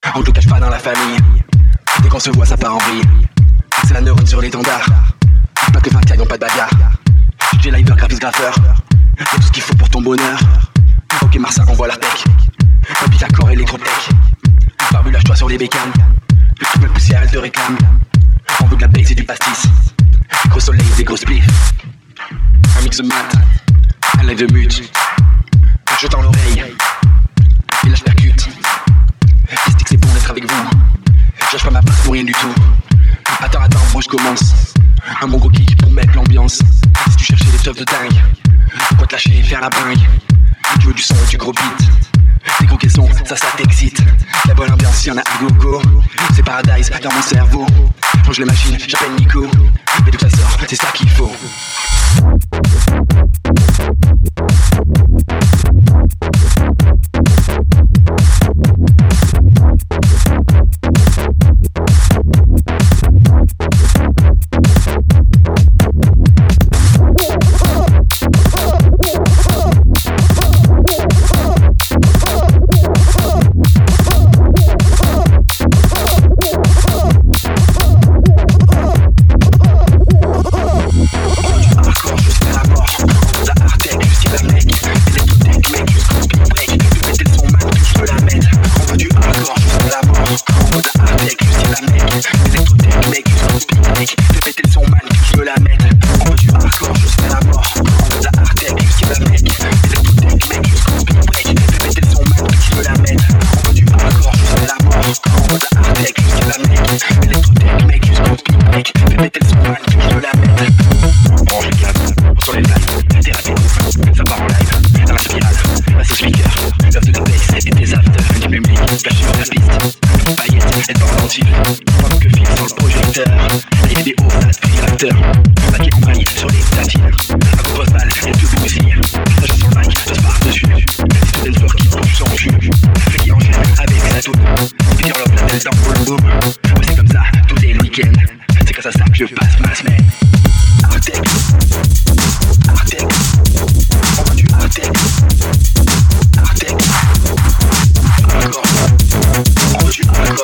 On ne le cache pas dans la famille. Dès qu'on se voit, ça part en vrille. C'est la neurone sur l'étendard. Pas que 20 cailles, pas de bagarre. DJ liver, graphiste, graffeur. Y'a tout ce qu'il faut pour ton bonheur. Ok, Marsa, envoie l'artec. Papy, accord, électrotech. Barbu, lâche-toi sur les bécanes. Toute belle poussière, elle te réclame. On veut de la baisse et du pastis. Gros soleil, des gros spliffs. Un mix de mat, un live de mute. Je tends l'oreille, et là je percute. Mystique, c'est bon d'être avec vous. Je lâche pas ma place pour rien du tout. Attends, moi je commence. Un bon gros kick pour mettre l'ambiance. Si tu cherchais des teufs de dingue, pourquoi te lâcher et faire la bringue? Tu veux du son et du gros beat. Des gros caissons, ça t'excite. La bonne ambiance, y'en a à gogo. C'est paradise dans mon cerveau. Change les machines, j'appelle Nico. Et d'où ça sort, c'est ça qu'il faut. Paquet en braille sur les platines. À gros post-balle, y'a plus de musique. Là je sens le mic, ça se part dessus. C'est tout d'enfort qui bouge sans jus. Fait qui enchaîne avec sa toune. Puis qui enveloppe la tête dans le boom. Ouais, c'est comme ça tous les week-ends. C'est grâce à ça que je passe ma semaine. Artec, Artec, on va du Artec. Artec, encore, on va du encore.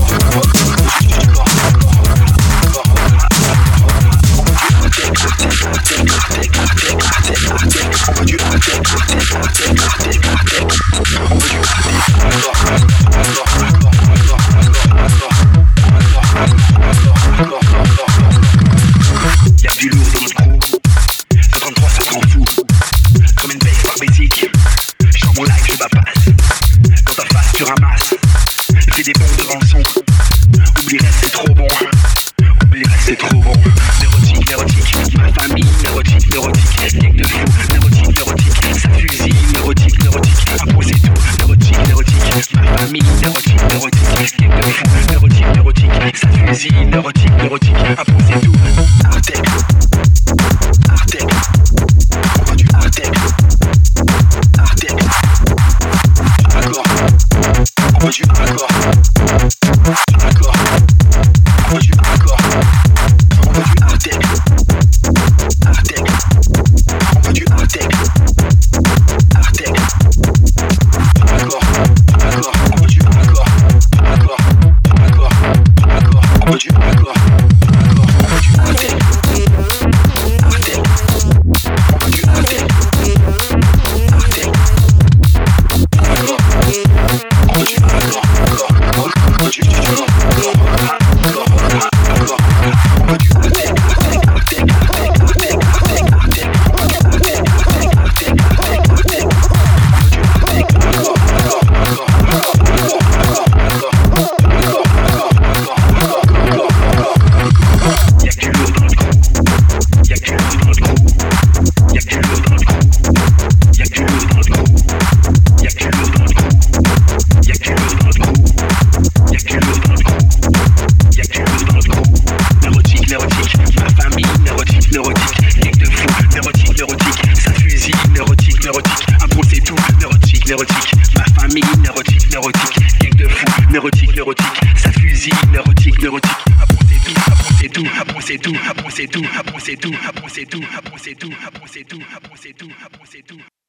Y'a du lourd dans notre crew. 53 ça s'en fout. Comme une baisse par basic. J'sors mon live, je m'apasse. Dans ta face tu ramasses. Fais des bons devant le son. Oublie reste c'est trop bon. Oublie reste c'est trop bon. Neurotique, neurotique. Ma famille, neurotique, neurotique. Gang de fou, neurotique, neurotique. Ça fusille, neurotique, neurotique. Après c'est tout, neurotique, neurotique. Ma famille, neurotique, neurotique. Gang de fou, neurotique, neurotique. Ça fusille, neurotique, neurotique. Après c'est tout. Artec, Artec. On va du Artec. Artec. Accord. On va du accord. Accord. On va du accord. On va du Artec. Artec. On va du Artec. Artec. Accord. Accord. On va du accord. Accord. Accord. Accord. On va du accord. Accord. On va du Artec. Artec. On va du Artec. Artec. Accord. On va du accord. Accord. On va du accord. Neurotique, ma famille, neurotique, neurotique, gang de fous, neurotique, neurotique, ça fusille, neurotique, neurotique, après c'est tout, après c'est tout, après c'est tout, après c'est tout, après c'est tout, après c'est tout, après c'est tout, après c'est tout, après c'est tout, après c'est tout.